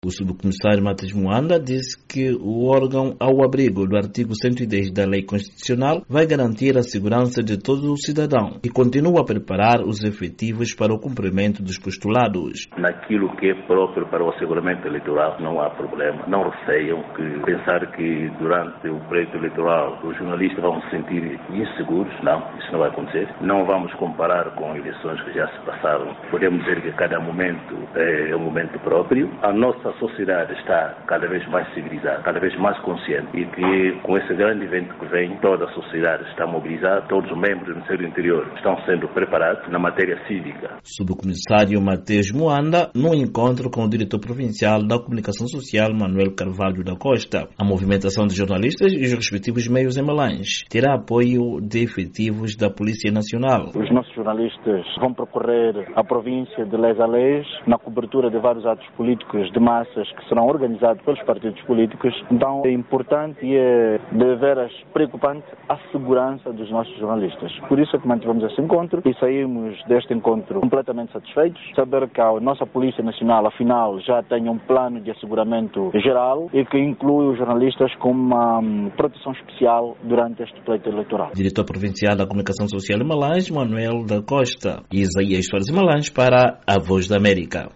O subcomissário Matheus Muanda disse que o órgão, ao abrigo do artigo 110 da Lei Constitucional, vai garantir a segurança de todo o cidadão e continua a preparar os efetivos para o cumprimento dos postulados. Naquilo que é próprio para o asseguramento eleitoral, não há problema. Não receiam pensar que durante o pleito eleitoral os jornalistas vão se sentir inseguros. Não, isso não vai acontecer. Não vamos comparar com eleições que já se passaram. Podemos dizer que cada momento é um momento próprio. A nossa sociedade está cada vez mais civilizada, cada vez mais consciente e que com esse grande evento que vem, toda a sociedade está mobilizada, todos os membros do Ministério do Interior estão sendo preparados na matéria cívica. Subcomissário Matheus Muanda, no encontro com o diretor provincial da Comunicação Social, Manuel Carvalho da Costa. A movimentação de jornalistas e os respectivos meios em Malange terá apoio de efetivos da Polícia Nacional. Os nossos jornalistas vão percorrer a província de Les a Les na cobertura de vários atos políticos de massas que serão organizados pelos partidos políticos. Então é importante e é de veras preocupante a segurança dos nossos jornalistas. Por isso é que mantivemos esse encontro e saímos deste encontro completamente satisfeitos. Saber que a nossa Polícia Nacional, afinal, já tem um plano de asseguramento geral e que inclui os jornalistas com uma proteção especial durante este pleito eleitoral. Diretor Provincial da Comunicação Social de Malange, Manuel da Costa. E Isaías Soares Malange para a Voz da América.